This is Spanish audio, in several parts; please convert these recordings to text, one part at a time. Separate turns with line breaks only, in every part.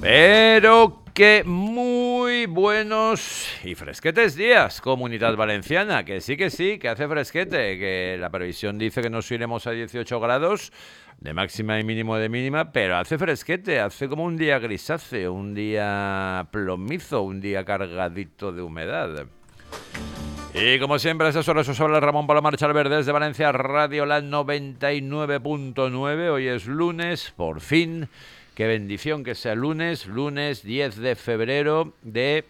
Pero que muy buenos y fresquetes días, Comunidad Valenciana, que sí, que hace fresquete, que la previsión dice que nos iremos a 18 grados de máxima y mínimo de mínima, pero hace fresquete, hace como un día grisáceo, un día plomizo, un día cargadito de humedad. Y como siempre, a esas horas os habla Ramón Palomar Chalver desde Valencia Radio La 99.9. Hoy es lunes, por fin. Qué bendición que sea lunes 10 de febrero de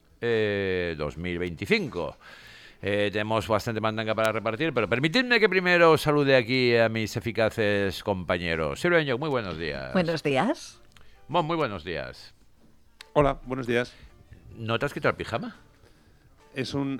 2025. Tenemos bastante mandanga para repartir, pero permitidme que primero salude aquí a mis eficaces compañeros. Silvia Año, muy buenos días.
Buenos días.
Mon, muy buenos días.
Hola, buenos días.
¿No te has quitado el pijama?
Es un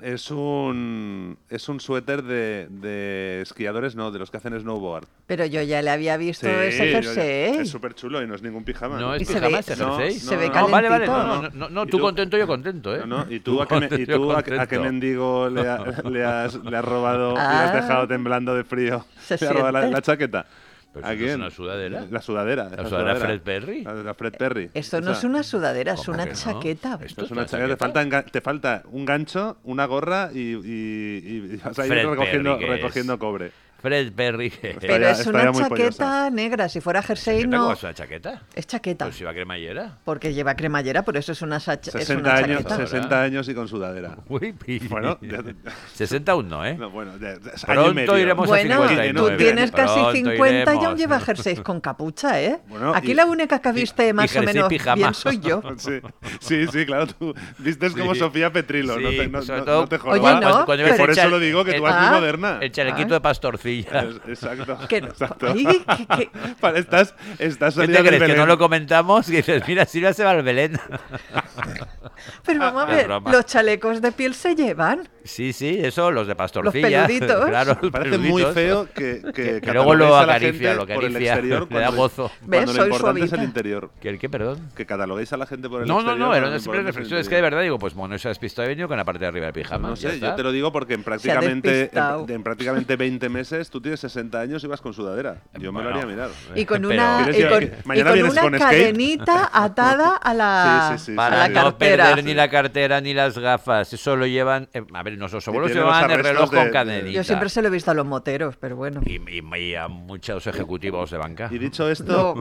suéter de esquiadores, no, de los que hacen snowboard.
Pero yo ya le había visto ese jersey.
Es súper chulo y no es ningún pijama.
No es
se
pijama
ve-
ese jersey.
se ve
No, vale,
calentito.
no, tú contento, yo contento, ¿eh?
¿Y tú a qué mendigo le has robado y le has dejado temblando de frío?
Se
¿Le has robado
siente.
la chaqueta?
¿Pero
¿A
eso no es
quién?
una sudadera?
La sudadera.
¿La sudadera Fred Perry?
La Fred Perry.
Esto no
Esa.
es una sudadera, es
¿Cómo
una
que no?
chaqueta.
Esto
Es una chaqueta. Te falta un gancho, una gorra y vas a ir
Fred
recogiendo,
Perry, ¿qué es?
recogiendo cobre.
Fred Perry.
Pero
Estaría-
es una
estaría muy
chaqueta
pollosa.
negra. Si fuera jersey,
¿Chaqueta? ¿Cómo
no.
es una chaqueta?
Es chaqueta.
Pues si va cremallera.
Porque lleva cremallera, por eso es una, es
60
una
años,
chaqueta.
60 años y con sudadera.
Uy,
Bueno,
61, ¿no, eh?
No, bueno, año y
Pronto
medio.
iremos a
Bueno,
59.
tú tienes casi
Pronto
50 y aún
iremos.
llevas jerseys con capucha, ¿eh?
Bueno,
Aquí
y-
la única que viste más o
jersey
menos
pijama.
bien soy yo.
Sí, claro, tú vistes como
Sí.
Sofía Petrilo, no te,
sobre
no
todo
te
Oye,
jodas.
no,
cuando
pero-
ves
Por
el
eso
chal-
lo digo, que tú
el-
vas muy
Ah,
moderna.
El chalequito de pastorcilla.
Exacto.
Que-
exacto.
Ay, que-
Estás
¿Qué
salida
te
del
crees? Que
Belén.
no lo comentamos y dices, mira, Silvia se va al Belén.
Pero vamos a
Es
ver,
broma.
los chalecos de piel se llevan.
Sí, eso, los de pastorcilla.
Los peluditos.
Claro, los
Parece muy
peluditos.
feo que
Que luego lo
cataloguéis a la
acaricia,
gente
lo
por el
acaricia,
exterior
le da
cuando-
gozo.
Cuando
¿Ves?
lo
Soy
importante es el
suavita.
interior.
¿Que el qué, perdón?
Que cataloguéis a la gente por el
No,
exterior.
era
cuando
una
lo
simple
importante es el
reflexión. Es que de
interior.
verdad digo, pues mono se ha despistado y venido con la parte de arriba del pijama.
No
ya
sé,
está.
yo te lo digo porque en
Se ha despistado.
prácticamente 20 meses tú tienes 60 años y vas con sudadera. Yo me lo
Bueno.
haría mirar.
Y con
Pero-
una,
¿Quieres
y
ir-
con,
que
y
mañana
con
vienes
una
con skate?
cadenita atada a la,
Sí,
a
Para
la
no
cartera.
perder ni la cartera ni las gafas. Eso lo llevan. A ver, nuestros abuelos
tiene los
llevaban el
arrestos
reloj con
de-
cadenita.
Yo siempre se lo he visto a los moteros, pero bueno.
Y a muchos ejecutivos de banca.
Y dicho esto,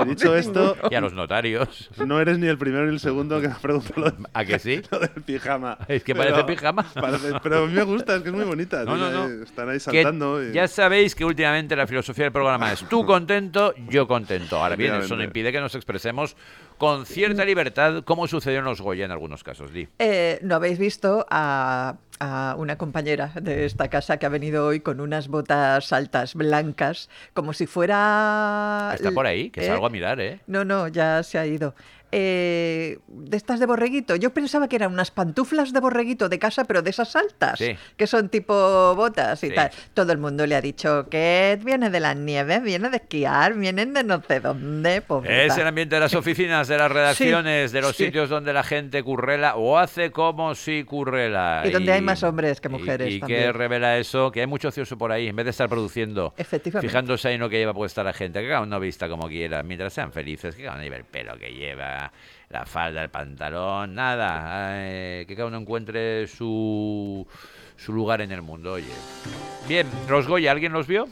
Y a los notarios.
no eres ni el primero ni el segundo que me pregunta lo,
¿A que sí?
lo del pijama.
Es que parece pijama.
Pero a mí me gusta, es que es muy bonita.
No, no, no.
Están ahí
Que
saltando. y-
ya sabéis que últimamente la filosofía del programa es tú contento, yo contento. Ahora bien, eso no
Efectivamente.
impide que nos expresemos con cierta libertad, como sucedió en los Goya en algunos casos. Di.
¿No habéis visto a una compañera de esta casa que ha venido hoy con unas botas altas blancas, como si fuera...
Está por ahí, que salgo a mirar, ¿eh?
No, ya se ha ido. De estas de borreguito. Yo pensaba que eran unas pantuflas de borreguito de casa, pero de esas altas,
Sí.
que son tipo botas y
Sí.
tal. Todo el mundo le ha dicho que viene de la nieve, viene de esquiar, vienen de no sé dónde. Pobreta.
Es el ambiente de las oficinas, de las redacciones, de los
sí.
sitios donde la gente currela o hace como si currela.
Y donde hay más hombres que mujeres
¿Y qué
también.
revela eso? Que hay mucho ocioso por ahí, en vez de estar produciendo,
Efectivamente.
fijándose ahí en lo que lleva puesta la gente, que cada uno vista como quiera, mientras sean felices, que cada uno lleve el pelo que lleva, la falda, el pantalón, nada, que cada uno encuentre su lugar en el mundo, oye. Bien, los Goya, ¿alguien los vio?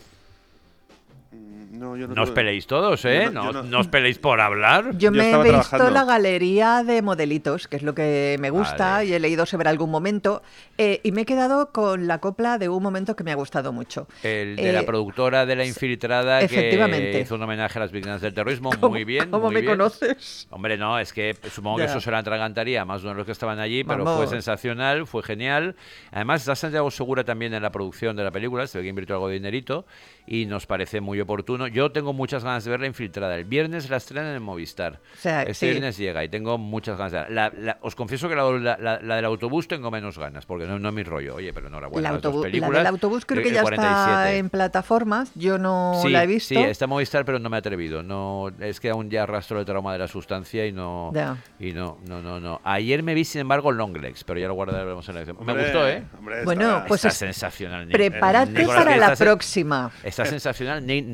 No, yo
No os
tuve-
peleéis todos, ¿eh?
Yo
No os peleéis por hablar.
Yo
Yo
me he
estaba
visto
trabajando.
la galería de modelitos, que es lo que me gusta,
Vale.
y he leído sobre algún momento, y me he quedado con la copla de un momento que me ha gustado mucho.
El de la
Eh,
productora de La Infiltrada, que
efectivamente.
hizo un homenaje a las víctimas del terrorismo.
¿Cómo-
Muy bien.
¿Cómo
muy
me
bien.
conoces?
Hombre, no, es que supongo que
Ya.
eso se la atragantaría a más de uno de los que estaban allí, pero
Vamos.
fue sensacional, fue genial. Además, está Santiago Segura también en la producción de la película, se ve que invirtió algo de dinerito y nos parece muy oportuno. Yo tengo muchas ganas de ver La Infiltrada. El viernes la estrenan en Movistar.
O sea,
Este
sí.
viernes llega y tengo muchas ganas de verla. Os confieso que la del autobús tengo menos ganas, porque no es mi rollo. Oye, pero enhorabuena. Las dos
La
películas.
del autobús creo que
El
ya
47.
está en plataformas, yo no
Sí,
la he visto.
sí, está en Movistar, pero no me he atrevido. No, es que aún ya arrastro el trauma de la sustancia y no.
Ya.
Y no. Ayer me vi, sin embargo, Longlegs, pero ya lo guardaremos en la edición. Me
Hombre,
gustó, ¿eh?
hombre,
Bueno,
está-
pues
Está
es-
sensacional.
Prepárate
Nicolas
para
Cage
la
está
próxima.
Está sensacional. Nicolas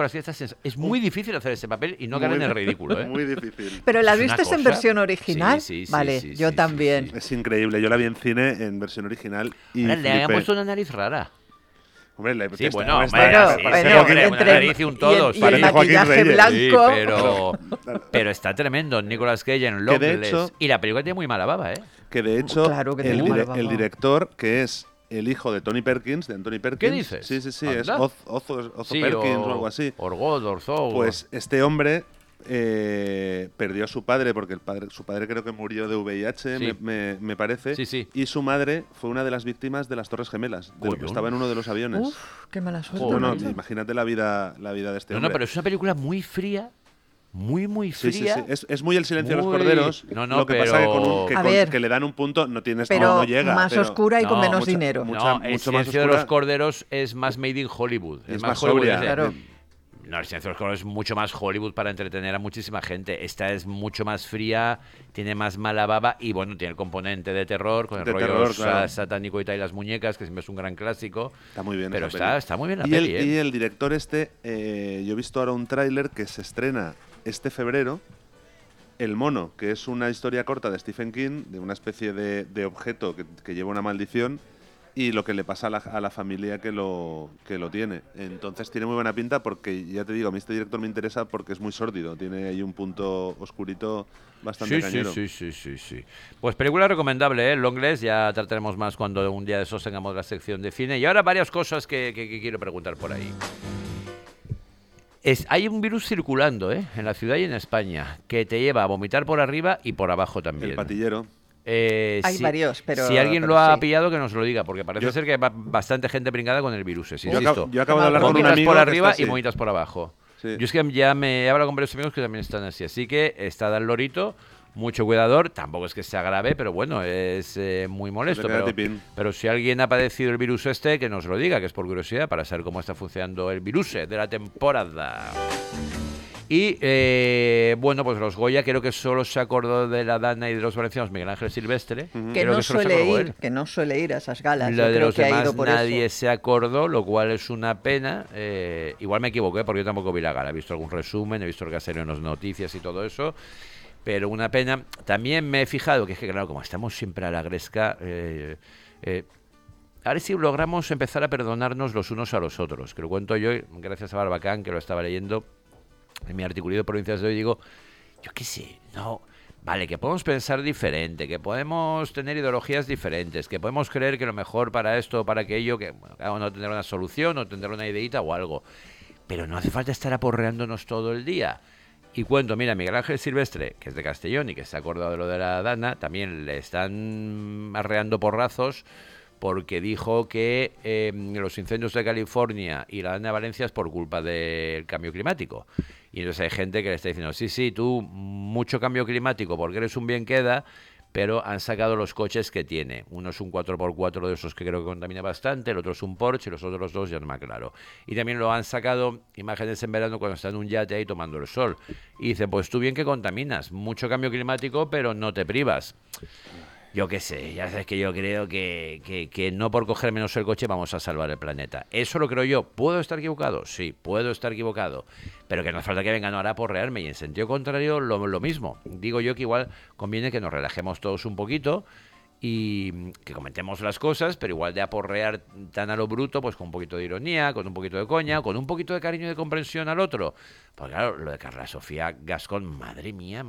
Nicolas Cage es muy difícil hacer ese papel y no caer en el ridículo, ¿eh?
Muy difícil.
¿Pero la
Es una
viste en
cosa-
versión original?
Sí,
Vale, yo también.
Es increíble. Yo la vi en cine en versión original y
Ahora, le habían
flipé.
puesto una nariz rara.
Hombre,
Sí, bueno,
hombre,
hombre,
Bueno,
sí,
bueno,
sí, hombre,
entre-
una nariz y un todo.
y el
Parece Joaquín
maquillaje
Reyes.
blanco.
Sí, pero está tremendo. Nicolas Cage en
Que de
Longlegs.
hecho-
Y la película tiene muy mala baba, ¿eh?
Que de hecho,
Claro que tiene mala baba.
el director, que es el hijo de Tony Perkins, de Anthony Perkins.
¿Qué dices?
Sí, es
Anda.
Ozo Perkins o algo así.
Orgod, Orzog.
Pues este hombre perdió a su padre, porque su padre creo que murió de VIH,
Sí.
me parece.
Sí, sí.
Y su madre fue una de las víctimas de las Torres Gemelas, de lo que
Coño.
estaba en uno de los aviones.
Uf, qué mala suerte.
Joder.
No,
María.
imagínate la vida de este
No,
hombre.
no, pero es una película muy fría. Muy
Sí, sí,
fría.
sí. Es muy el silencio de los
Muy-
corderos.
No, no,
lo que pasa
pero-
que,
A ver.
que le dan un punto, no tienes
Pero
no llega.
más
pero
oscura y con
No,
menos
mucha-
dinero.
mucha-
No, el
mucho más
silencio de
oscura.
los corderos es más made in Hollywood.
Es
más
más
Hollywood.
sobria.
es de-
Claro.
No, el silencio de los corderos es mucho más Hollywood para entretener a muchísima gente. Esta es mucho más fría, tiene más mala baba y bueno, tiene el componente de terror, con el
De
rollo
terror, claro.
satánico y tal, y las muñecas, que siempre es un gran clásico.
Está muy bien.
Pero
esa peli.
está muy bien la
y
peli,
y el director yo he visto ahora un tráiler que se estrena este febrero. El mono, que es una historia corta de Stephen King, de una especie de objeto que lleva una maldición y lo que le pasa a la familia que lo tiene. Entonces tiene muy buena pinta porque, ya te digo, a mí este director me interesa porque es muy sórdido. Tiene ahí un punto oscurito bastante cañero.
Sí. Pues película recomendable, ¿eh? Longlegs, ya trataremos más cuando un día de esos tengamos la sección de cine. Y ahora varias cosas que quiero preguntar por ahí. Hay un virus circulando, ¿eh? En la ciudad y en España, que te lleva a vomitar por arriba y por abajo también.
El patillero.
Hay varios, pero...
Si alguien
pero
lo ha
sí.
pillado, que nos lo diga, porque parece
Yo-
ser que hay bastante gente pringada con el virus.
Yo
Insisto.
yo acabo de hablar con un
Vomitas
amigo
por
que
arriba
está
y
así.
vomitas por abajo.
Sí.
Yo es que ya me he hablado con varios amigos que también están así que está al lorito, mucho cuidador, tampoco es que sea grave, pero bueno, es muy molesto.
Se queda
Pero,
tipín.
pero si alguien ha padecido el virus que nos lo diga, que es por curiosidad, para saber cómo está funcionando el virus de la temporada. Y bueno, pues los Goya creo que solo se acordó de la Dana y de los valencianos Miguel Ángel Silvestre.
Que
Creo
no,
solo se
suele
acordó
ir,
él.
que no suele ir a esas galas.
La
Yo
de
creo
los
que ha
demás
ido por
nadie
eso.
se acordó, lo cual es una pena. Igual me equivoqué porque yo tampoco vi la gala. He visto algún resumen, he visto el que ha salido en las noticias y todo eso. Pero una pena. También me he fijado que es que, claro, como estamos siempre a la gresca, a ver si logramos empezar a perdonarnos los unos a los otros. Que lo cuento yo, gracias a Barbacán, que lo estaba leyendo en mi articulito de Provincias de hoy. Digo, yo qué sé, no... Vale, que podemos pensar diferente, que podemos tener ideologías diferentes, que podemos creer que lo mejor para esto o para aquello, que bueno, cada uno tendrá una solución o tendrá una ideita o algo. Pero no hace falta estar aporreándonos todo el día. Y cuento, mira, Miguel Ángel Silvestre, que es de Castellón y que se ha acordado de lo de la Dana, también le están arreando porrazos porque dijo que los incendios de California y la Dana de Valencia es por culpa del cambio climático. Y entonces hay gente que le está diciendo, sí, tú, mucho cambio climático porque eres un bien queda, pero han sacado los coches que tiene. Uno es un 4x4 de esos que creo que contamina bastante, el otro es un Porsche y los otros dos ya no me aclaro. Y también lo han sacado imágenes en verano cuando está en un yate ahí tomando el sol. Y dice, pues tú bien que contaminas, mucho cambio climático, pero no te privas. Yo qué sé, ya sabes que yo creo que no por coger menos el coche vamos a salvar el planeta. Eso lo creo yo. ¿Puedo estar equivocado? Sí, puedo estar equivocado. Pero que no hace falta que vengan ahora a porrearme. Y en sentido contrario, lo mismo. Digo yo que igual conviene que nos relajemos todos un poquito y que comentemos las cosas, pero igual de aporrear tan a lo bruto, pues con un poquito de ironía, con un poquito de coña, con un poquito de cariño y de comprensión al otro. Porque claro, lo de Carla Sofía Gascón, madre mía,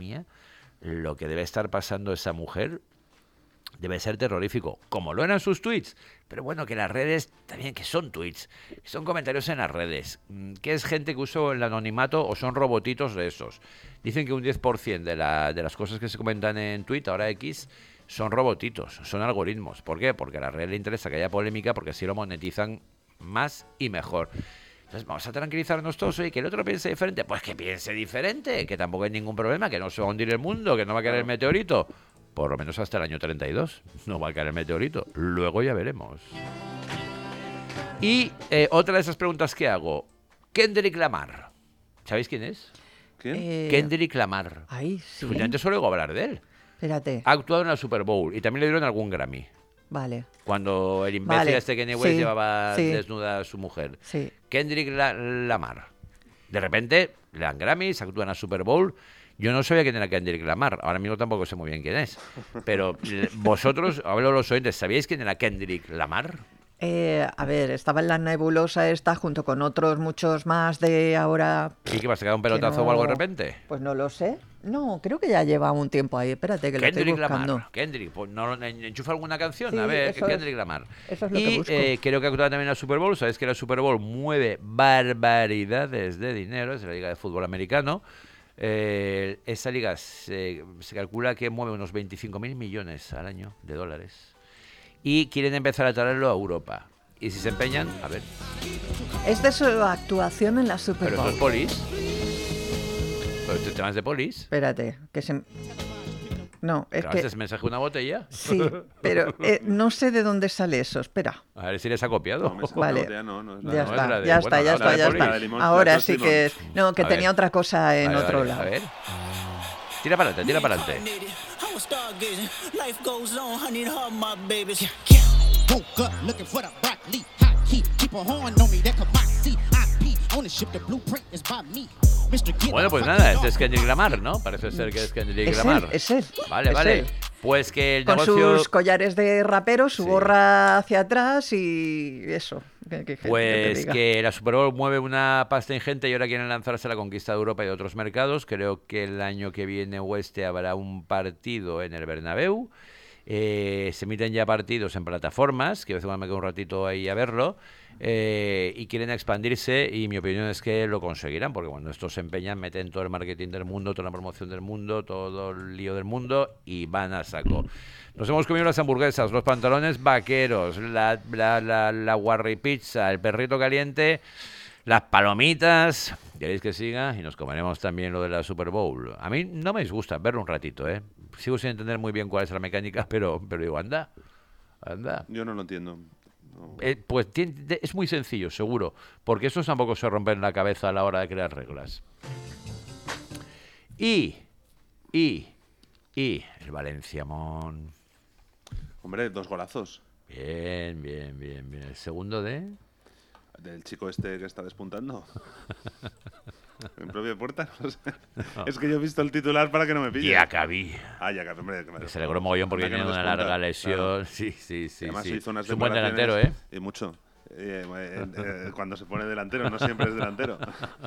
lo que debe estar pasando esa mujer debe ser terrorífico, como lo eran sus tweets. Pero bueno, que las redes también, que son tweets, que son comentarios en las redes, que es gente que usa el anonimato o son robotitos de esos. Dicen que un 10% de las cosas que se comentan en Twitter, ahora X, son robotitos, son algoritmos. ¿Por qué? Porque a la red le interesa que haya polémica porque así lo monetizan más y mejor. Entonces vamos a tranquilizarnos todos. Oye, que el otro piense diferente, pues que piense diferente, que tampoco hay ningún problema, que no se va a hundir el mundo, que no va a caer el meteorito. Por lo menos hasta el año 32 no va a caer el meteorito. Luego ya veremos. Y otra de esas preguntas que hago. Kendrick Lamar. ¿Sabéis quién es?
¿Quién?
Kendrick Lamar.
Ay, sí.
Antes solo oigo hablar de él.
Espérate.
Ha actuado en la Super Bowl y también le dieron algún Grammy.
Vale.
Cuando el imbécil
Vale.
Kanye West
Sí,
llevaba
sí.
desnuda a su mujer.
Sí.
Kendrick Lamar. De repente le dan Grammys, actúan a Super Bowl. Yo no sabía quién era Kendrick Lamar, ahora mismo tampoco sé muy bien quién es. Pero vosotros, hablo los oyentes, ¿sabíais quién era Kendrick Lamar?
A ver, estaba en la nebulosa esta junto con otros muchos más de ahora.
¿Y que va a sacar un pelotazo o algo de repente?
Pues no lo sé. No, creo que ya lleva un tiempo ahí. Espérate, que lo estoy
Kendrick
buscando.
Lamar. Kendrick, pues no enchufa alguna canción,
Sí,
a ver,
eso
Kendrick
es.
Lamar.
Eso es lo que busco.
Creo que actúa también en la Super Bowl. Sabéis que la Super Bowl mueve barbaridades de dinero, es la liga de fútbol americano. Esa liga se calcula que mueve unos 25.000 millones al año de dólares. Y quieren empezar a traerlo a Europa. Y si se empeñan, a ver.
Es de su actuación en la Super
Pero
Bowl.
esto es Polis. Pero este tema es de Polis.
Espérate, que se... No, es
Claro,
que...
¿este es mensaje de una botella?
Sí, pero no sé de dónde sale eso. Espera.
A ver si les ha copiado.
No, esa
Vale.
botella no es la
Ya
de-
no, es la
está,
de-
ya
bueno,
está, ya
la
está,
de
ya
Poli.
está.
La de limón,
Ahora
la de
sí
limón.
que es... No, que
A
tenía
ver.
otra cosa en
Vale,
otro
vale,
lado.
A ver. Tira para adelante, tira para adelante.
I was stargazing. Life goes on, I need her, my babies.
Woke up looking for the broccoli. Hot key, keep a horn on me, that commodity. IP, ownership, the blueprint is by me. Mr. Get
Bueno, pues nada, este es Kendrick Lamar, ¿no? Parece ser que es Kendrick
Es
Lamar.
él, es él.
Vale,
es
vale.
él.
Pues que el
Con
negocio...
sus collares de rapero, su
Sí.
gorra hacia atrás y eso. Que te
Pues
diga.
que la Super Bowl mueve una pasta ingente y ahora quieren lanzarse a la conquista de Europa y de otros mercados. Creo que el año que viene o habrá un partido en el Bernabéu. Se emiten ya partidos en plataformas, que a veces me quedo un ratito ahí a verlo, y quieren expandirse y mi opinión es que lo conseguirán, porque cuando estos se empeñan meten todo el marketing del mundo, toda la promoción del mundo, todo el lío del mundo y van a saco. Nos hemos comido las hamburguesas, los pantalones vaqueros, la Warri Pizza, el perrito caliente, las palomitas. ¿Queréis que siga? Y nos comeremos también lo de la Super Bowl. A mí no me disgusta verlo un ratito, ¿eh? Sigo sin entender muy bien cuál es la mecánica, pero digo, anda.
Yo no lo entiendo. No.
Pues es muy sencillo, seguro, porque esos tampoco se rompen la cabeza a la hora de crear reglas. Y el Valenciamón.
Hombre, 2 golazos.
Bien. El segundo
Del chico este que está despuntando. En propia puerta, no sé. Es que yo he visto el titular para que no me pille.
Diacabí.
Ah, ya, hombre.
Que se alegró mogollón porque
Anda que
tiene
no
una
despunta,
larga lesión.
claro.
Sí.
Además hizo unas
Es un buen
declaraciones
delantero, ¿eh?
Y mucho. Cuando se pone delantero, no siempre es delantero.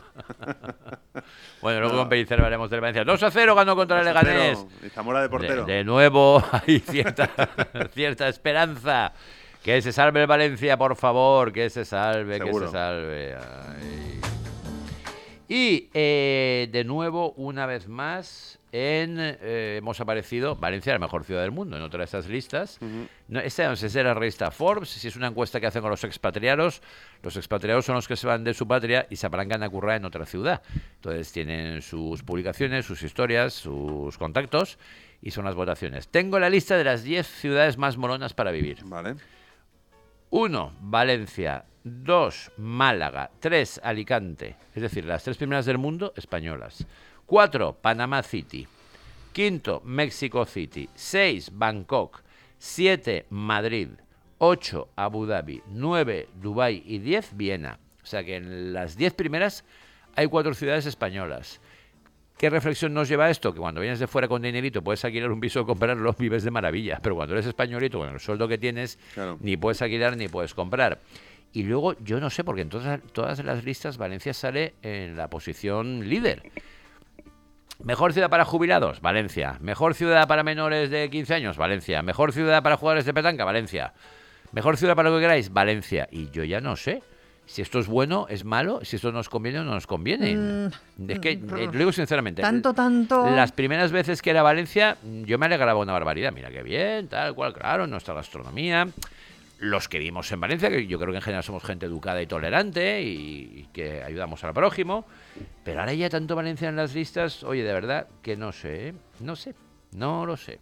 Bueno, luego con Pellicer hablaremos del Valencia. 2-0 ganó contra el Leganés.
Y Zamora de portero.
De nuevo hay cierta esperanza. Que se salve el Valencia, por favor. Que se salve,
Seguro.
que se salve. Ay. Y de nuevo, una vez más, hemos aparecido Valencia, la mejor ciudad del mundo, en otra de estas listas. No, esta no sé si es la revista Forbes, si es una encuesta que hacen con los expatriados. Los expatriados son los que se van de su patria y se apalancan a currar en otra ciudad. Entonces tienen sus publicaciones, sus historias, sus contactos y son las votaciones. Tengo la lista de las 10 ciudades más molonas para vivir.
Vale.
1, Valencia. 2, Málaga. 3, Alicante. Es decir, las 3 primeras del mundo, españolas. 4, Panamá City. 5, México City. 6, Bangkok. 7, Madrid. 8, Abu Dhabi. 9, Dubái. Y 10, Viena. O sea que en las 10 primeras hay 4 ciudades españolas. ¿Qué reflexión nos lleva a esto? Que cuando vienes de fuera con dinerito puedes alquilar un piso, comprarlo, vives de maravilla. Pero cuando eres españolito, con el sueldo que tienes,
Claro.
ni puedes alquilar ni puedes comprar. Y luego, yo no sé, porque en todas las listas Valencia sale en la posición líder. Mejor ciudad para jubilados, Valencia. Mejor ciudad para menores de 15 años, Valencia. Mejor ciudad para jugadores de petanca, Valencia. Mejor ciudad para lo que queráis, Valencia. Y yo ya no sé si esto es bueno, es malo, si esto nos conviene o no nos conviene. Es que, lo digo sinceramente.
Tanto.
Las primeras veces que era Valencia, yo me alegraba una barbaridad. Mira qué bien, tal cual, claro, nuestra gastronomía. Los que vivimos en Valencia, que yo creo que en general somos gente educada y tolerante y que ayudamos al prójimo. Pero ahora ya tanto Valencia en las listas, oye, de verdad que no sé, no lo sé.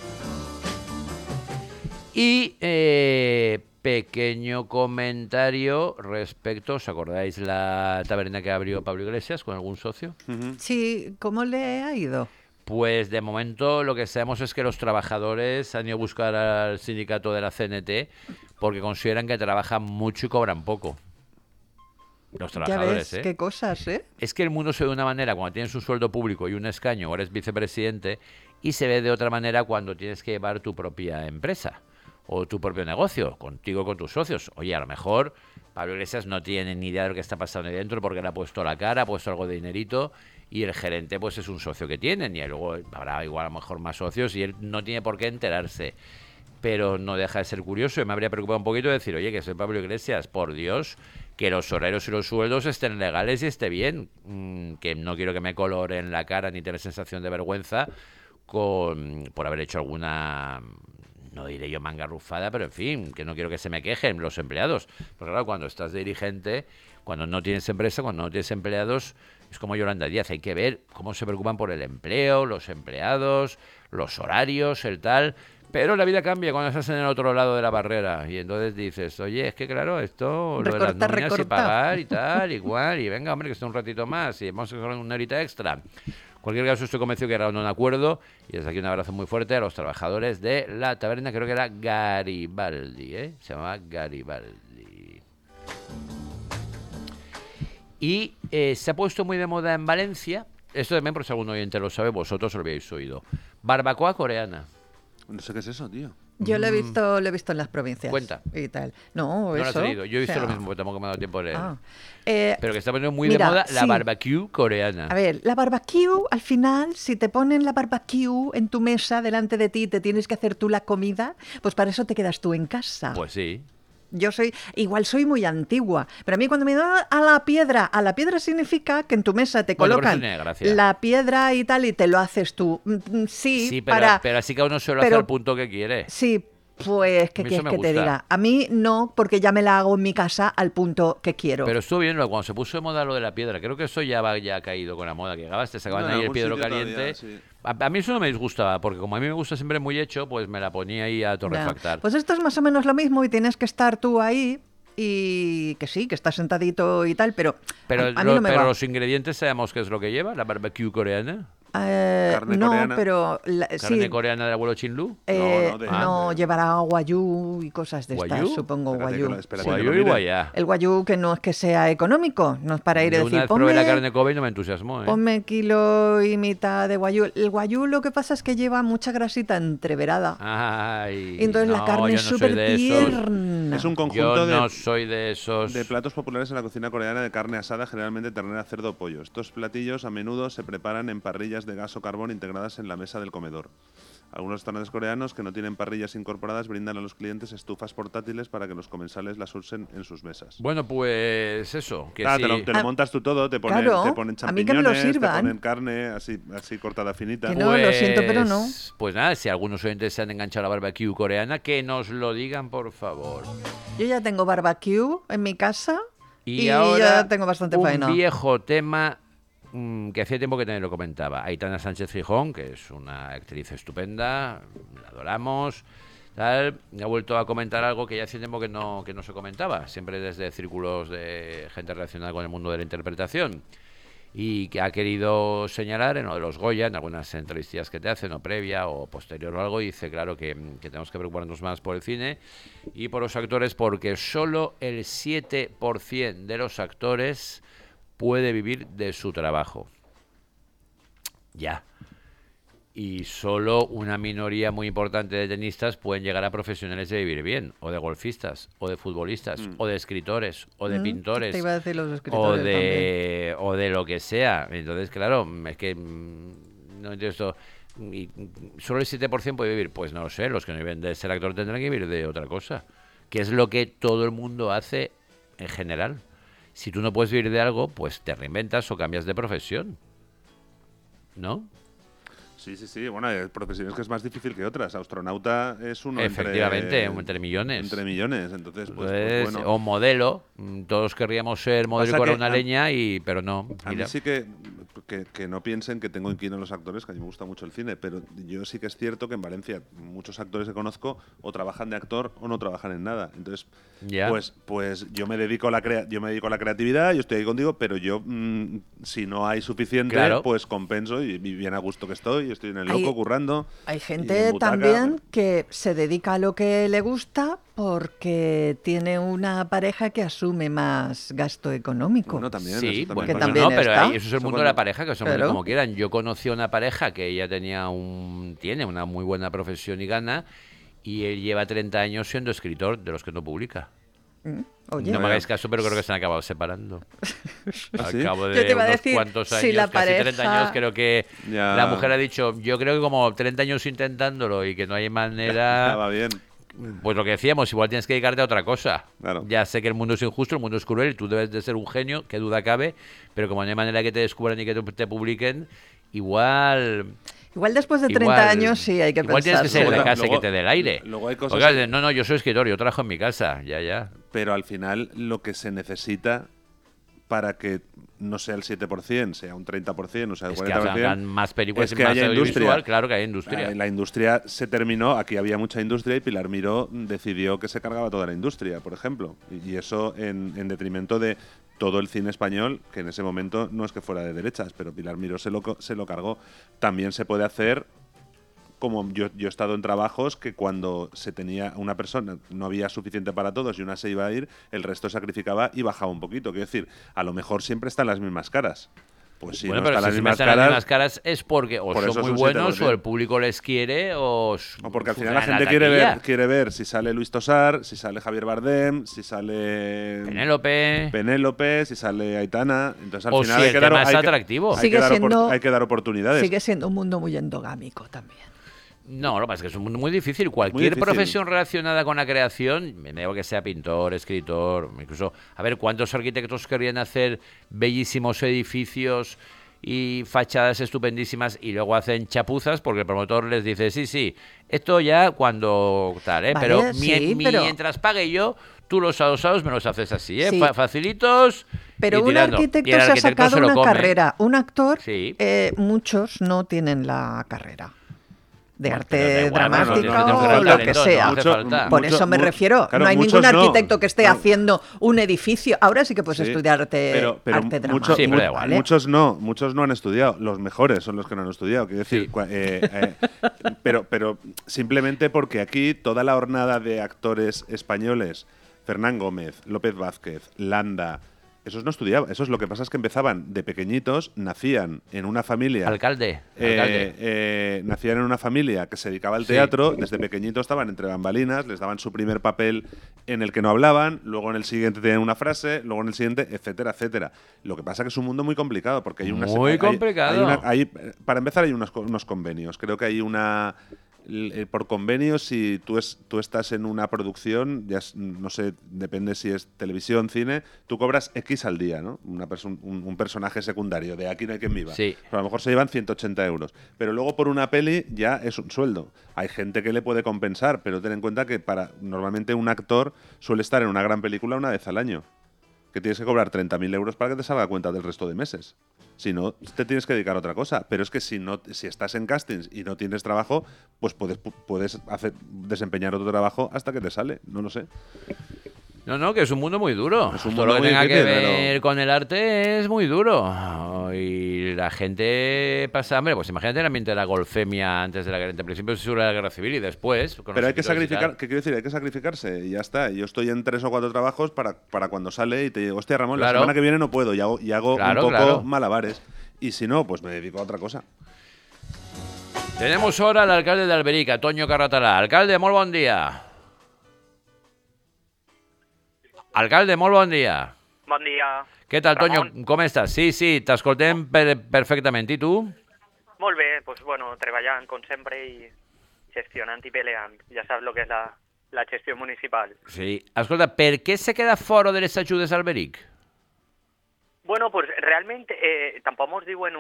Y pequeño comentario respecto, ¿os acordáis la taberna que abrió Pablo Iglesias con algún socio?
Sí, ¿cómo le ha ido?
Pues de momento lo que sabemos es que los trabajadores han ido a buscar al sindicato de la CNT porque consideran que trabajan mucho y cobran poco. Los
Ya
trabajadores,
ves, qué cosas, ¿eh?
Es que el mundo se ve de una manera cuando tienes un sueldo público y un escaño o eres vicepresidente, y se ve de otra manera cuando tienes que llevar tu propia empresa o tu propio negocio, contigo, con tus socios. Oye, a lo mejor Pablo Iglesias no tiene ni idea de lo que está pasando ahí dentro porque le ha puesto la cara, ha puesto algo de dinerito, y el gerente pues es un socio que tienen, y luego habrá igual a lo mejor más socios y él no tiene por qué enterarse. Pero no deja de ser curioso, y me habría preocupado un poquito de decir, oye, que soy Pablo Iglesias, por Dios, que los horarios y los sueldos estén legales y esté bien, que no quiero que me coloren la cara ni tener sensación de vergüenza por haber hecho alguna, no diré yo manga rufada, pero en fin, que no quiero que se me quejen los empleados. Porque claro, cuando estás de dirigente, cuando no tienes empresa, cuando no tienes empleados, es como Yolanda Díaz, hay que ver cómo se preocupan por el empleo, los empleados, los horarios, el tal. Pero la vida cambia cuando estás en el otro lado de la barrera, y entonces dices, oye, es que claro, esto, lo de las nóminas y pagar y tal, igual, y venga, hombre, que esté un ratito más, y vamos a hacer una horita extra. En cualquier caso, estoy convencido que era un acuerdo, y desde aquí un abrazo muy fuerte a los trabajadores de la taberna, creo que era Garibaldi, ¿eh? Se llamaba Garibaldi. Y se ha puesto muy de moda en Valencia, esto también por si algún oyente lo sabe, vosotros lo habéis oído, barbacoa coreana.
No sé qué es eso, tío.
Yo lo he visto en las provincias.
Cuenta.
Y tal.
No lo
eso.
has tenido. Yo he visto
o sea,
lo mismo, porque tampoco me ha dado tiempo de leer.
eh,
Pero que está poniendo muy
mira,
de moda la
sí.
barbecue coreana.
A ver, la barbecue, al final, si te ponen la barbecue en tu mesa delante de ti y te tienes que hacer tú la comida, pues para eso te quedas tú en casa.
Pues sí.
Yo soy muy antigua, pero a mí cuando me da a la piedra significa que en tu mesa te
Bueno, pero
colocan
eso tiene gracia.
la piedra y tal y te lo haces tú. Sí,
Sí, pero así cada uno se lo hace
pero-
al punto que quiere.
Sí, pues, ¿qué
A mí
quieres
eso me
que te
gusta.
diga? A mí no, porque ya me la hago en mi casa al punto que quiero.
Pero estuvo bien cuando se puso de moda lo de la piedra. Creo que eso ya ha caído con la moda. Que llegabas, te sacaban
No, en
ahí el
algún
piedro
sitio
caliente.
todavía, sí.
A mí eso no me disgustaba, porque como a mí me gusta siempre muy hecho, pues me la ponía ahí a
Ya.
torrefactar.
Pues esto es más o menos lo mismo y tienes que estar tú ahí y que sí, que estás sentadito y tal, pero
Pero,
a mí no me va.
los ingredientes sabemos qué es lo que lleva, la barbecue coreana.
Carne
no,
coreana.
pero
Carne
sí,
coreana del abuelo Chinlu.
no, llevará guayú y cosas de
¿Guayú?
estas, supongo,
Espérate que
guayú.
lo- espérate
Sí.
que lo
Guayú y
mire.
guayá.
El guayú que no es que sea económico, no es para ir a
Yo
decir,
una vez probé la
ponme,
carne Kobe y no me entusiasmó, ¿eh?
ponme kilo y mitad de guayú. El guayú lo que pasa es que lleva mucha grasita entreverada.
Ay,
Y entonces la
no,
carne
yo
es
no soy
súper
de esos.
tierna.
Es un
Yo
conjunto
no soy de esos.
de platos populares en la cocina coreana de carne asada, generalmente ternera, cerdo o pollo. Estos platillos a menudo se preparan en parrillas de gas o carbón integradas en la mesa del comedor. Algunos restaurantes coreanos que no tienen parrillas incorporadas brindan a los clientes estufas portátiles para que los comensales las usen en sus mesas.
Bueno, pues eso. Que
Ah,
sí.
te lo montas tú todo, te ponen,
Claro,
te ponen
a mí que me lo
champiñones, te
sirvan.
ponen carne así cortada finita.
Que no, lo siento, pero no.
Pues nada, si algunos oyentes se han enganchado a la barbecue coreana, que nos lo digan, por favor.
Yo ya tengo barbecue en mi casa y
ahora
ya tengo bastante
un
faena.
viejo tema que hacía tiempo que también lo comentaba. Aitana Sánchez Gijón, que es una actriz estupenda, la adoramos, tal, ha vuelto a comentar algo que ya hacía tiempo que no se comentaba, siempre desde círculos de gente relacionada con el mundo de la interpretación. Y que ha querido señalar en lo de los Goya, en algunas entrevistas que te hacen, o previa o posterior o algo, y dice, claro, que tenemos que preocuparnos más por el cine y por los actores, porque solo el 7% de los actores puede vivir de su trabajo. Ya. Y solo una minoría muy importante de tenistas pueden llegar a profesionales de vivir bien, o de golfistas, o de futbolistas, o de escritores, o de pintores,
Te iba a decir los
o
escritores
de lo que sea. Entonces, claro, es que no entiendo esto. Y solo el 7% puede vivir. Pues no lo sé, los que no viven de ser actor tendrán que vivir de otra cosa, que es lo que todo el mundo hace en general. Si tú no puedes vivir de algo, pues te reinventas o cambias de profesión, ¿no?
Sí. Bueno, hay profesiones que es más difícil que otras. Astronauta es uno
Efectivamente, entre millones.
Entre millones, entonces, pues
Pues,
bueno.
o modelo, todos querríamos ser modelo y
Pasa
cobrar
que
una leña, pero no.
A mí
Mira.
sí que, que no piensen que tengo inquino a los actores, que a mí me gusta mucho el cine, pero yo sí que es cierto que en Valencia muchos actores que conozco o trabajan de actor o no trabajan en nada. Entonces, pues yo me dedico a la creatividad, yo estoy ahí contigo, pero yo si no hay suficiente, pues compenso y bien a gusto que estoy en el loco currando.
Hay gente también que se dedica a lo que le gusta porque tiene una pareja que asume más gasto económico.
Bueno, también.
Sí,
eso
bueno,
también
pero
está.
eso es el mundo de la pareja, que son como quieran. Yo conocí a una pareja que ella tiene una muy buena profesión y gana, y él lleva 30 años siendo escritor, de los que no publica.
Oye,
no me hagáis caso, pero creo que se han acabado separando.
¿Sí?
Al cabo
Yo te
de
iba a
unos
decir,
cuantos años,
si la
casi 30
pareja-
años, creo que
Ya.
la mujer ha dicho, yo creo que como 30 años intentándolo y que no hay
Ya
manera...
va bien.
Pues lo que decíamos, igual tienes que dedicarte a otra cosa.
Claro.
Ya sé que el mundo es injusto, el mundo es cruel, y tú debes de ser un genio, qué duda cabe, pero como no hay manera que te descubran y que te publiquen, igual
después de 30 años sí hay que
igual tienes que ser
pensárselo.
de casa y
Luego-
que te dé el aire.
luego hay cosas
Porque,
que-
no, yo soy escritor, yo trabajo en mi casa, ya.
Pero al final lo que se necesita para que no sea el 7%, sea un 30%, o sea el
Es que
40%,
hagan más películas
es
y
que
más
haya
audiovisual,
industria.
claro que hay industria.
La industria se terminó, aquí había mucha industria y Pilar Miró decidió que se cargaba toda la industria, por ejemplo. Y eso en detrimento de todo el cine español, que en ese momento no es que fuera de derechas, pero Pilar Miró se lo cargó. También se puede hacer, como yo he estado en trabajos que cuando se tenía una persona, no había suficiente para todos y una se iba a ir, el resto sacrificaba y bajaba un poquito. Quiero decir, a lo mejor siempre están las mismas caras. Pues si
bueno,
no
pero
están
si
las
siempre
mismas
están las
caras,
mismas caras es porque o
por
son
eso
muy
es un
buenos
7%.
o el público les quiere o
porque al final
funcionan
la
en
gente
taquilla.
quiere ver si sale Luis Tosar, si sale Javier Bardem, si sale
Penélope,
si sale Aitana. Entonces al
o
final
si
hay
el
que dar,
tema es
hay que-
atractivo.
hay
Sigue
que dar
siendo-
hay que dar oportunidades.
Sigue siendo un mundo muy endogámico también.
No, lo que pasa es que es un mundo muy difícil. Cualquier
difícil.
profesión relacionada con la creación, me digo que sea pintor, escritor, incluso, a ver, ¿cuántos arquitectos querrían hacer bellísimos edificios y fachadas estupendísimas y luego hacen chapuzas porque el promotor les dice, sí, esto ya cuando tal,
Vale,
pero,
sí, pero-
mientras pague yo, tú los adosados me los haces así,
Sí.
Facilitos
Pero
y
un
tirando.
arquitecto
Y el
se ha
arquitecto
sacado
lo
una
come.
carrera. Un actor,
Sí.
muchos no tienen la carrera de
Bueno,
arte
pero da igual,
dramática
no tienes que tener
o lo
talento,
que
no
sea.
hace falta.
Por eso me refiero.
claro,
no hay
muchos
ningún
no.
arquitecto que esté
No.
haciendo un edificio. Ahora sí que puedes
Sí,
estudiar arte
mucho-
dramático.
Sí, pero da igual,
¿vale?
muchos no han estudiado. Los mejores son los que no han estudiado. Quiero decir,
Sí.
pero simplemente porque aquí toda la hornada de actores españoles, Fernán Gómez, López Vázquez, Landa, esos no estudiaban. Esos lo que pasa es que empezaban de pequeñitos, nacían en una familia.
Alcalde.
Nacían en una familia que se dedicaba al
Sí.
teatro, desde pequeñitos estaban entre bambalinas, les daban su primer papel en el que no hablaban, luego en el siguiente tenían una frase, luego en el siguiente, etcétera, etcétera. Lo que pasa es que es un mundo muy complicado, porque hay una
Muy complicado.
para empezar hay unos convenios. Creo que hay una... Por convenio, si tú estás en una producción, no sé, depende si es televisión, cine, tú cobras X al día, ¿no? Un personaje secundario, de Aquí no hay quien viva.
Sí.
Pero a lo mejor se llevan 180 euros. Pero luego por una peli ya es un sueldo. Hay gente que le puede compensar, pero ten en cuenta que normalmente un actor suele estar en una gran película una vez al año. Que tienes que cobrar 30.000 euros para que te salga cuenta del resto de meses. Si no, te tienes que dedicar a otra cosa. Pero es que si estás en castings y no tienes trabajo, pues puedes desempeñar otro trabajo hasta que te sale. No lo sé.
No, que es un mundo muy duro.
Es un
Todo
mundo
lo que
muy
tenga que
difícil,
ver
pero-
con el arte es muy duro. Y la gente pasa hambre. Pues imagínate el ambiente de la golfemia antes de la guerra. En principio se suele la guerra civil y después. con
Pero
los
hay que
escritores y tal.
sacrificar, ¿qué quiero decir? Hay que sacrificarse y ya está. Yo estoy en 3 o 4 trabajos para cuando sale y te digo, hostia, Ramón,
Claro.
la semana que viene no puedo y hago
Claro,
un poco
claro.
malabares. Y si no, pues me dedico a otra cosa.
Tenemos ahora al alcalde de Alberic, Toño Carratalà. Alcalde, molt bon dia. Alcalde, molt bon dia.
Bon dia.
Què tal,
Ramon.
Toño? Com estàs? Sí, t'escoltem perfectament. I tu?
Molt bé, pues bueno, treballant com sempre i gestionant i peleant. Ja saps lo que és la gestió municipal.
Sí. Escolta, per què se queda fora de les ajudes a Alberic?
Bueno, pues realment tampoc ens diuen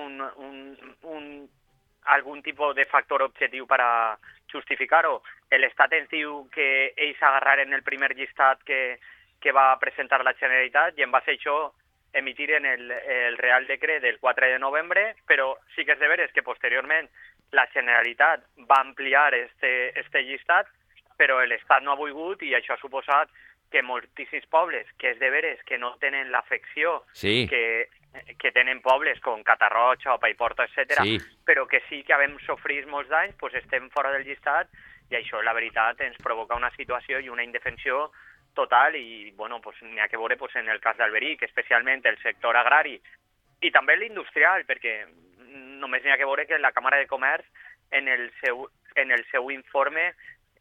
algun tipus de factor objectiu per a justificar-ho. L'Estat ens diu que ells agarraren el primer llistat que va presentar la Generalitat i en base a això emitiren el Real Decret del 4 de novembre, però sí que és de veres que posteriorment la Generalitat va ampliar este llistat, però l'Estat no ha volgut i això ha suposat que moltíssims pobles, que és de veres que no tenen l'afecció
Sí.
que tenen pobles com Catarroja o Paiporta, etc.,
Sí.
però que sí que havem sofrit molts danys, doncs estem fora del llistat i això, la veritat, ens provoca una situació i una indefensió total i, bueno, pues, n'hi ha que veure pues, en el cas d'Alberic, especialment el sector agrari i també l'industrial, perquè només n'hi ha que veure que la Càmera de Comerç en el seu informe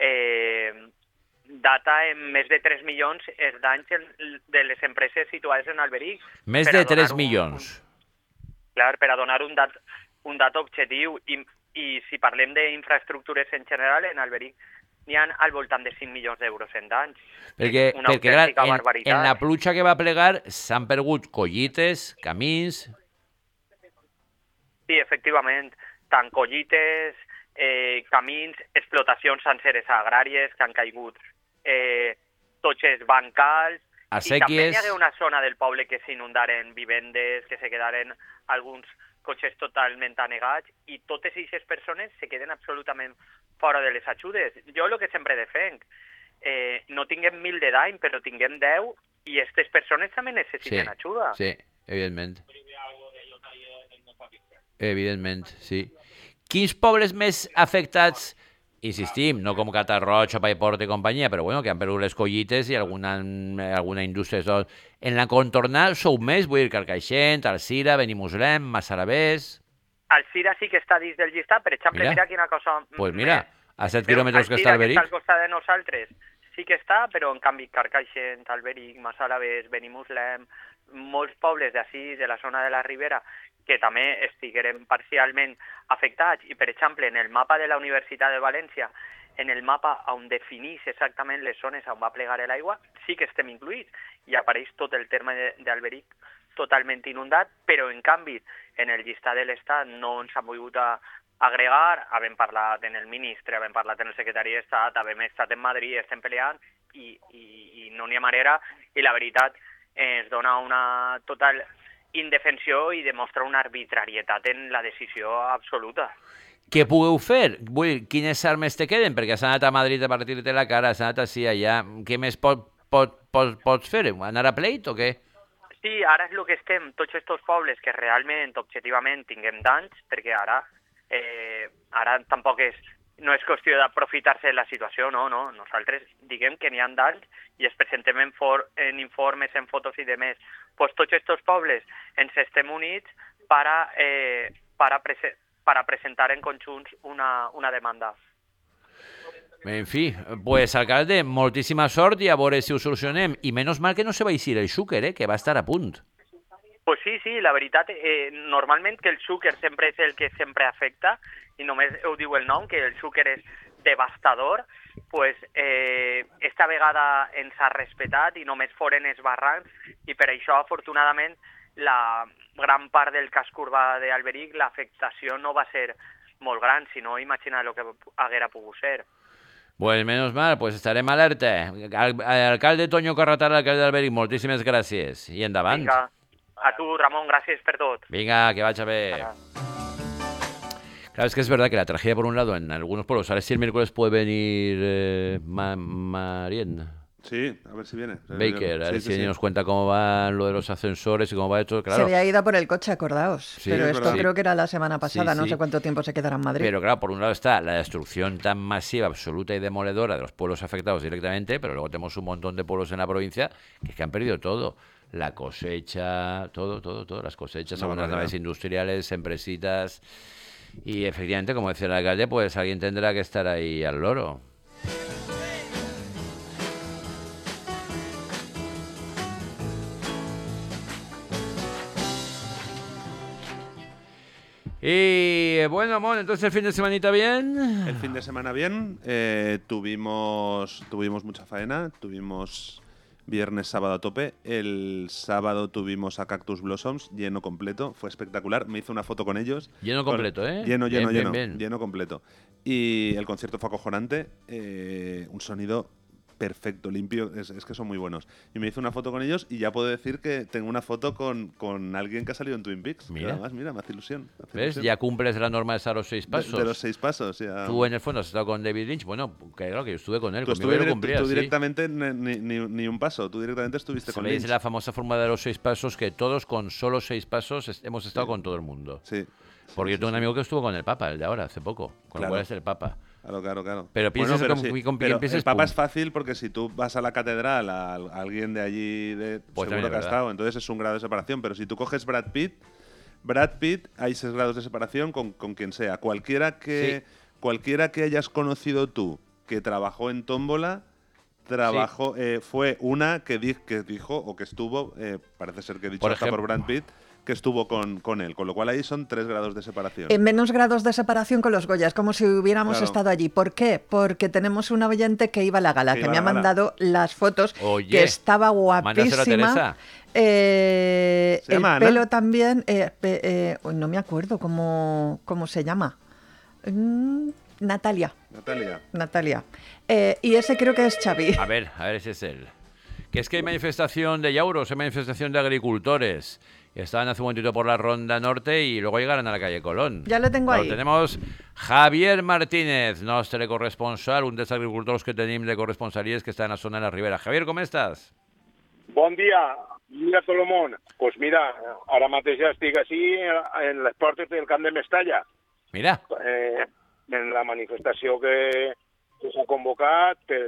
data en més de 3 milions els danys de les empreses situades en Alberic.
Més
Per a
de 3
donar
milions.
Clar, per a donar un dat objectiu i si parlem d'infraestructures en general, en Alberic n'hi ha al voltant de 5 milions d'euros en danys.
Perquè
Una
clar,
autèntica barbaritat.
en la pluja que va plegar s'han perdut collites, camins...
Sí, efectivament, tant collites, camins, explotacions senceres agràries que han caigut, totxes bancals, i també
Acequies...
hi hagué una zona del poble que s'inundaren vivendes, que se quedaren alguns cotxes totalment anegats, i totes aquestes persones se queden absolutament fora de les ajudes. Jo el que sempre defenc, no tinguem 1.000 de dany, però tinguem 10, i aquestes persones també necessiten ajuda.
Sí, evidentment. Evidentment, sí. Quins pobles més afectats, insistim, no com Catarroja, Paiporta i companyia, però bueno, que han perdut les collites i alguna indústria... En la contornal sou més, vull dir, Carcaixent, Alzira, Benimuslem, Massalavés...
Alzira sí que està dins del llistat, per exemple, mira quina cosa...
Pues mira, a 7
Però
quilòmetres que està Alberic.
Alzira, que està al costat de nosaltres, sí que està, però en canvi Carcaixent, Alberic, Massalavés, Benimuslem, molts pobles d'ací, de la zona de la Ribera, que també estigueren parcialment afectats. I, per exemple, en el mapa de la Universitat de València, en el mapa on definís exactament les zones on va plegar l'aigua, sí que estem incluïts, i apareix tot el terme d'Alberic totalment inundat, però, en canvi, en el llistat de l'Estat no ens han volgut agregar, havem parlat en el ministre, havem parlat en el secretari d'Estat, havem estat en Madrid, estem peleant, i no n'hi ha manera, i la veritat ens dona una total indefensió i demostra una arbitrarietat en la decisió absoluta.
Què pugueu fer? Vull dir, quines armes te queden? Perquè has anat a Madrid a partir-te la cara, has anat així allà. Què més pots fer? Anar a pleit o què?
Sí, ara és el que estem, tots aquests pobles que realment, objectivament, tinguem danys, perquè ara tampoc no és qüestió d'aprofitar-se de la situació, no. Nosaltres diguem que n'hi ha danys i es presentem en informes, en fotos i demés. Pues tots aquests pobles ens estem units para presentar en conjunts una demanda.
En fi, pues alcalde, moltíssima sort i a veure si ho solucionem. I menys mal que no se va eixir el xúquer, que va estar a punt.
Pues sí, la veritat, normalment que el xúquer sempre és el que sempre afecta, i només ho diu el nom, que el xúquer és devastador, pues esta vegada ens ha respetat i només foren els barrancs, i per això, afortunadament, la gran part del casc urbà d'Alberic, l'afectació no va ser molt gran, sinó imagina el que haguera pogut ser.
Pues menos mal, pues estarem alerta. Alcalde Toño Carratal, alcalde d'Alberic, moltíssimes gràcies. I endavant.
Vinga, a tu, Ramon, gràcies per tot.
Vinga, que vaya bé. Claro, es que es verdad que la tragedia, por un lado, en algunos pueblos, a ver si el miércoles puede venir Marien.
Sí, a ver si viene.
Baker, a ver
Sí,
si
sí.
nos cuenta cómo va lo de los ascensores y cómo va esto, claro.
Se había ido por el coche, acordaos.
Sí,
pero
es
esto
verdad.
creo que era la semana pasada,
Sí,
no
sí.
sé cuánto tiempo se quedará en Madrid.
Pero claro, por un lado está la destrucción tan masiva, absoluta y demoledora de los pueblos afectados directamente, pero luego tenemos un montón de pueblos en la provincia que han perdido todo. La cosecha, todo, las cosechas,
No,
algunas
no,
naves
no.
industriales, empresitas. Y efectivamente, como decía el alcalde, pues alguien tendrá que estar ahí al loro. Y bueno, Mon, entonces el fin de semanita bien.
El fin de semana bien, tuvimos mucha faena, tuvimos viernes, sábado a tope. El sábado tuvimos a Cactus Blossoms lleno completo, fue espectacular. Me hice una foto con ellos.
Lleno completo, ¿eh?
Lleno,
Bien.
lleno completo. Y el concierto fue acojonante, un sonido perfecto, limpio, es que son muy buenos. Y me hice una foto con ellos y ya puedo decir que tengo una foto con alguien que ha salido en Twin Peaks.
Mira.
Además, mira, me hace ilusión.
¿Ves? Ya cumples la norma de los 6 pasos.
De los 6 pasos, ya.
Tú en el fondo has estado con David Lynch, bueno, claro que yo estuve con él,
Tú,
conmigo lo cumplía,
tú
sí.
directamente ni un paso, tú directamente estuviste con
Sabéis
Lynch.
la famosa fórmula de los 6 pasos, que todos con solo 6 pasos hemos estado con todo el mundo.
Sí.
Porque yo tengo un amigo que estuvo con el Papa, el de ahora, hace poco, con
Claro.
lo cual es el Papa.
Claro.
Pero piensas
pero
con quien
pero
pienses,
el Papa
pum.
es fácil porque si tú vas a la catedral, a alguien de allí,
Pues
seguro
también
que ha
es
estado, entonces es un grado de separación. Pero si tú coges Brad Pitt, hay 6 grados de separación con quien sea. Cualquiera que hayas conocido tú que trabajó en Tómbola, fue una que dijo o que estuvo, parece ser que he dicho
Por
hasta
ejemplo,
por Brad Pitt, que estuvo con él. Con lo cual ahí son 3 grados de separación.
En menos grados de separación con los Goyas, como si hubiéramos
Claro.
estado allí. ¿Por qué? Porque tenemos una oyente que iba a la gala,
Que
que
iba
me
a
ha
la gala.
mandado las fotos,
Oye,
que estaba
mándaselo a
guapísima.
Teresa.
¿Se
El
llama Ana?
pelo también, no me acuerdo cómo se llama. Natalia. Y ese creo que es Xavi.
A ver, ese es él. Que es que hay manifestación de yauros, hay manifestación de agricultores. Estaban hace un momentito por la Ronda Norte y luego llegaron a la calle Colón.
Ya lo tengo ahí.
Tenemos Javier Martínez, nostre corresponsal, un dels agricultors que tenim de corresponsalies que està a la zona de la Ribera. Javier, com estàs?
Bon dia, mira tot el món. Pues mira, ara mateix ja estic així en les portes del camp de Mestalla,
Mira,
en la manifestació que s'ha convocat per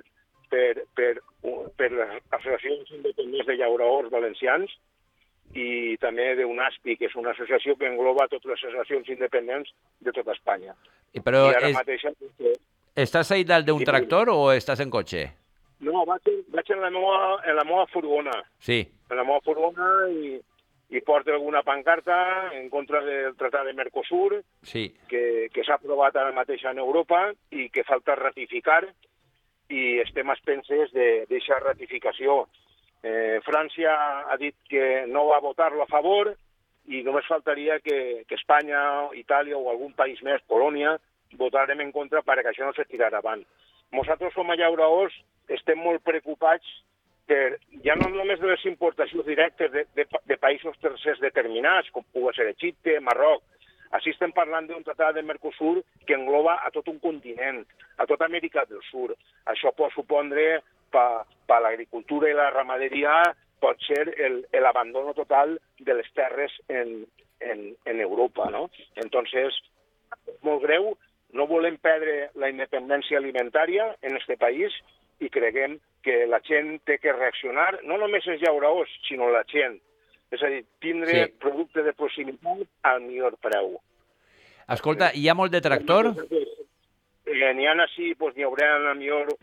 les associacions independents de llauradors valencians i també d'UNASPI, que és una associació que engloba totes les associacions independents de tota Espanya.
però
I ara mateix...
estàs ahí dalt d'un tractor o estàs en cotxe?
No, vaig en la meva furgona.
Sí.
En la meva furgona i porta alguna pancarta en contra del Tractat de Mercosur,
Sí.
que s'ha aprovat ara mateix en Europa i que falta ratificar, i estem a expenses d'aquesta ratificació. França ha dit que no va votar-lo a favor i només faltaria que Espanya, Itàlia o algun país més, Polònia, votarem en contra perquè això no se tirarà avant. Nosaltres com a llauradors estem molt preocupats ja no només de les importacions directes de països tercers determinats, com pugui ser Egipte, Marroc. Així estem parlant d'un tractat de Mercosur que engloba a tot un continent, a tota Amèrica del Sud. Això pot supondre per l'agricultura i la ramaderia pot ser l'abandono total de les terres en Europa, ¿no? Entonces, molt greu, no volem perdre la independència alimentària en este país i creguem que la gent té que reaccionar, no només els llauradors, sinó la gent. És a dir, tindre producte de proximitat al millor preu.
Escolta, hi ha molt de tractor?
N'hi ha així, doncs n'hi haurà a millor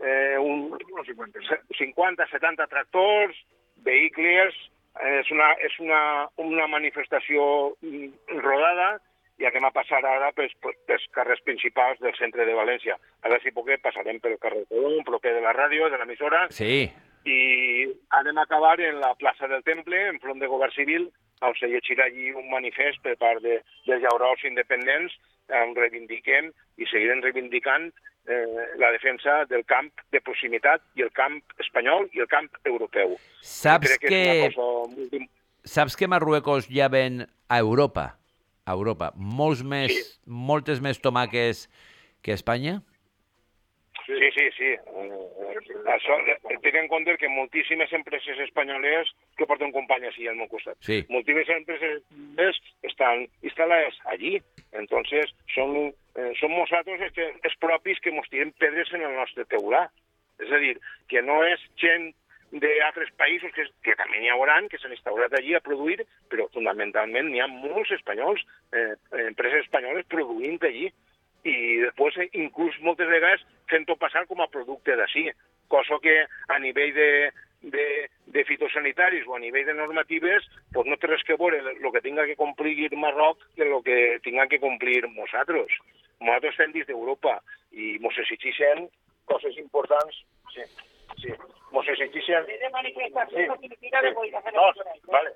50, 70 tractors, vehicles. És una manifestació rodada i anem a passar ara pels carrers principals del centre de València. Ara, si puc, passarem pel carrer Colón, proper de la ràdio, de l'emissora,
Sí.
i anem a acabar en la plaça del Temple, en front de Govern Civil, on se llegirà allí un manifest per part dels llauradors independents on reivindiquem i seguirem reivindicant la defensa del camp de proximitat i el camp espanyol i el camp europeu.
Saps
Crec que és una cosa molt...
Saps que Marruecos ja ven a Europa? A Europa. Moltes més tomàquets que Espanya?
Sí. Això, ten en compte que moltíssimes empreses espanyoles que porten companyes allà al meu costat.
Sí.
Moltíssimes empreses espanyoles estan instal·lades allí. Entonces, són nosaltres els propis que mos tirem pedres en el nostre teulà. És a dir, que no és gent d'altres països que també n'hi hauran, que s'han instaurat allí a produir, però fundamentalment n'hi ha molts espanyols, empreses espanyoles produint allí. I després, inclús moltes vegades, fent-ho passar com a producte d'ací, cosa que a nivell de fitosanitaris o a nivell de normatives pues no té res que veure el que tinga que complir Marroc que el que tinga que complir nosaltres. Nosaltres estem dins d'Europa i ens exigeixen coses importants. Sí. Ens exigeixen... Sí. No, vale.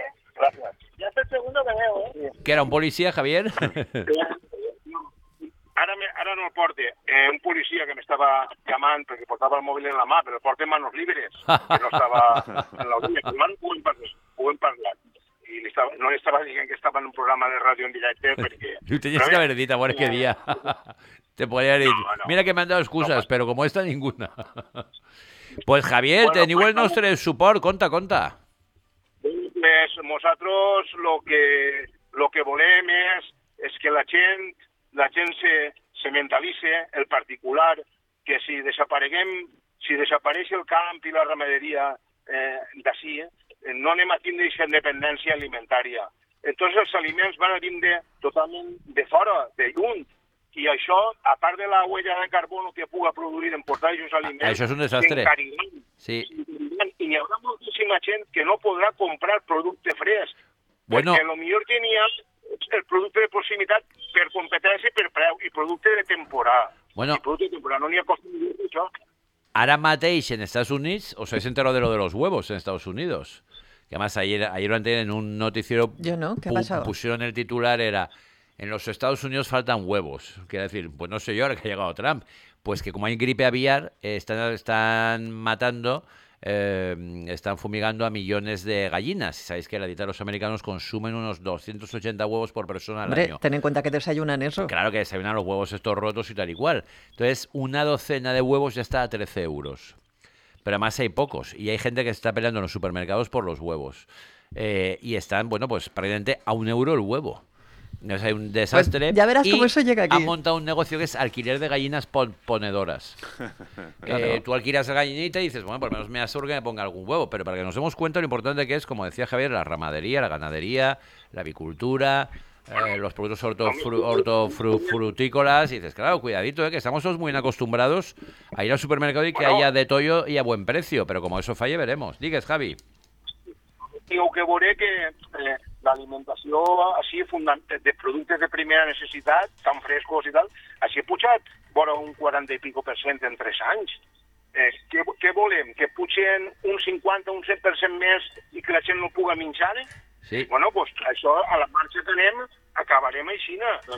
Gracias. Ya es el segundo que veo, ¿eh?
¿Que era un policía, Javier?
Ara no el porta. Un policia que m'estava llamant perquè portava el mòbil en la mà, però el porta en manos libres, que no estava en la línia. Però puguem parlar. I no li estava dient que estava en un programa de ràdio en directe perquè...
Tú tenías que haber dicho, bueno, qué día. Te podría haber dicho,
No.
mira que me han dado excusas, pero como esta, ninguna. Pues Javier,
Bueno,
teniu el
pues,
nostre suport, conta.
Pues nosaltres lo que volem és que la gent se mentalitze, el particular, que si desapareix el camp i la ramaderia d'ací, no anem a tindre aquesta independència alimentària. Entonces els aliments van a vindre totalment de fora, de lluny, i això, a part de la huella de carbono que puga produir en portar aquests aliments,
Això és un desastre.
s'encariran.
Sí.
I n'hi haurà moltíssima gent que no podrà comprar producte fresc,
Bueno.
perquè potser tenia el producte de proximitat per competència i per preu, i producte de temporada.
Bueno.
I producte de temporada, no n'hi ha cost ni això.
Ahora mateix en Estados Unidos, os habéis enterado de lo de los huevos en Estados Unidos. Que además ayer en un noticiero
Yo no, ¿qué ha pasado?
pusieron el titular, era, en los Estados Unidos faltan huevos. Quiere decir, pues no sé yo, ahora que ha llegado Trump, pues que como hay gripe aviar, están matando, están fumigando a millones de gallinas. Y sabéis que la dieta de los americanos consumen unos 280 huevos por persona al
Hombre,
año.
ten en cuenta que desayunan eso.
Claro que desayunan los huevos estos rotos y tal y cual. Entonces, una docena de huevos ya está a 13 euros. Pero además hay pocos. Y hay gente que está peleando en los supermercados por los huevos. Y están, bueno, pues prácticamente a €1 el huevo. Entonces hay un desastre.
Pues ya verás
y
cómo eso llega aquí.
Han montado un negocio que es alquiler de gallinas ponedoras. Tú alquilas la gallinita y dices, bueno, por lo menos me aseguro que me ponga algún huevo. Pero para que nos demos cuenta lo importante que es, como decía Javier, la ramadería, la ganadería, la avicultura, los productos hortofrutícolas. Y dices, claro, cuidadito, que estamos todos muy acostumbrados a ir al supermercado y que haya de tollo y a buen precio. Pero como eso falle, veremos. Digues, Javi.
Digo que veuré que l'alimentació així de productes de primera necessitat, tan frescos i tal, així ha pujat vora un 40 i pico % en 3 anys. Què volem? Que pugen un 50, un 100% més i que la gent no puga menjar?
Sí.
Bueno, pues això, a la marxa que anem, acabarem així.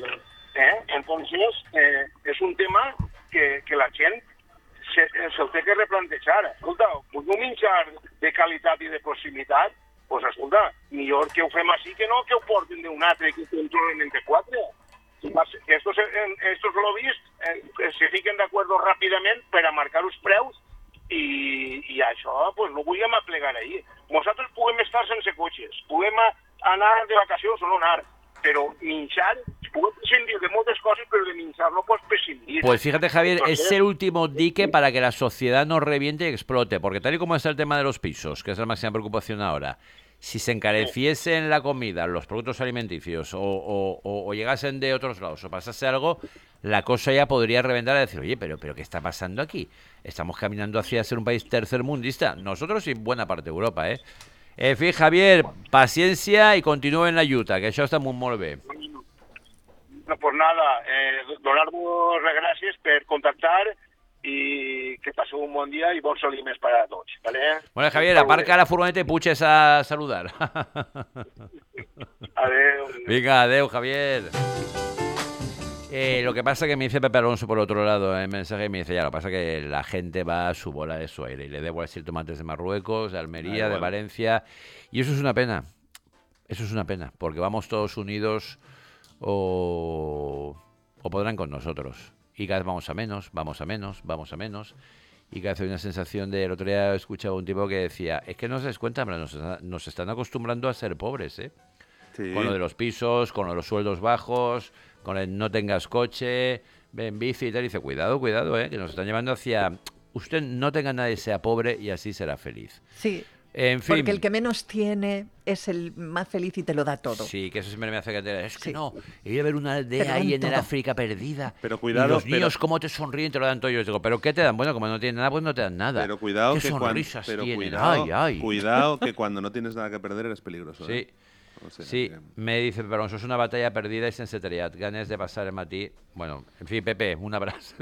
Entonces, és un tema que la gent se'l té que replantejar. Escolta, vull un menjar de qualitat i de proximitat, pues escolta, millor que ho fem així que no que ho porten d'un altre que ho controlen entre 4. Que estos lobbies se fiquen d'acord ràpidament per a marcar els preus i això pues, no volíem aplegar ahir. Nosaltres puguem estar sense cotxes, puguem anar de vacacions o no anar, però menjar, puguem prescindir de moltes coses, però de menjar no pots prescindir.
Pues fíjate, Javier,
Entonces,
es el último dique para que la sociedad no reviente y explote, porque tal y como está el tema de los pisos, que es la máxima preocupación ahora, si se encareciesen la comida, los productos alimenticios, o llegasen de otros lados, o pasase algo, la cosa ya podría reventar a decir, oye, pero ¿qué está pasando aquí? Estamos caminando hacia ser un país tercermundista, nosotros y buena parte de Europa, ¿eh? En fin, Javier, paciencia y continúe en la lluita, que això està molt bé.
No, pues nada, donar-vos les gràcies per contactar i que passeu un bon dia i bons aliments per a tots. ¿Vale?
Bueno, Javier, aparca la furgoneta y puches a saludar.
Adeu.
Venga, adeu, Javier. Lo que pasa que me dice Pepe Alonso por otro lado en el mensaje, me dice, ya, lo que pasa que la gente va a su bola de su aire y le debo decir tomates de Marruecos, de Almería, de Valencia, y eso es una pena. Eso es una pena, porque vamos todos unidos o podrán con nosotros. Y cada vez vamos a menos, y cada vez hay una sensación de... El otro día he escuchado a un tipo que decía, es que no os dais cuenta, pero nos están acostumbrando a ser pobres, ¿eh?
Sí.
Con lo de los pisos, con lo de los sueldos bajos, con el no tengas coche, ven bici y tal. Y dice, cuidado, que nos están llevando hacia... Usted no tenga nada y sea pobre y así será feliz.
Sí.
En fin.
Porque el que menos tiene es el más feliz y te lo da todo.
Sí, que eso siempre me hace que es que
Sí.
no, he ido a ver una aldea ahí en el África perdida.
Pero cuidado,
y los niños
pero-
cómo te sonríen, te lo dan todo. Y yo digo, ¿pero qué te dan? Bueno, como no tienen nada, pues no te dan nada.
Pero cuidado
¿Qué
que
sonrisas
pero
tienen?
cuidado,
Ay.
cuidado que cuando no tienes nada que perder eres peligroso.
Sí.
O sea,
Sí,
que-
me dice Pepe Alonso, es una batalla perdida y sense triat. Ganes de pasar el matí. Bueno, en fin, Pepe, un abrazo.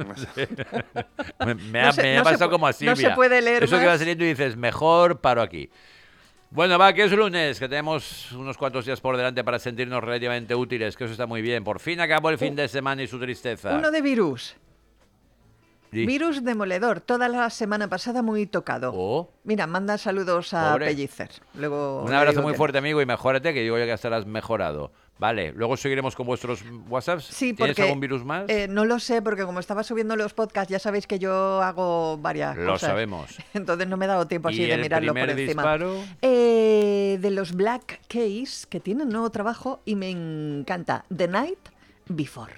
me
No
ha
se
pasado
pu-
como a
no
Silvia.
se puede leer
Eso que va
más.
saliendo y dices, mejor paro aquí. Bueno, va, que es lunes, que tenemos unos cuantos días por delante para sentirnos relativamente útiles, que eso está muy bien. Por fin acabó el fin de semana y su tristeza.
Uno de virus.
Sí.
Virus demoledor, toda la semana pasada muy tocado.
Oh.
Mira, manda saludos a
Pobre.
Pellicer. Luego
Un
le
abrazo
digo
muy
que
fuerte, amigo, y mejórate, que digo yo que estarás mejorado. Vale, luego seguiremos con vuestros WhatsApps.
Sí,
¿Tienes
porque
algún virus más?
No lo sé, porque como estaba subiendo los podcasts, ya sabéis que yo hago varias
Lo
cosas.
sabemos.
Entonces no me he dado tiempo así
¿Y
de
el
mirarlo por
primer
encima.
disparo?
De los Black Keys, que tienen nuevo trabajo y me encanta. The Night Before.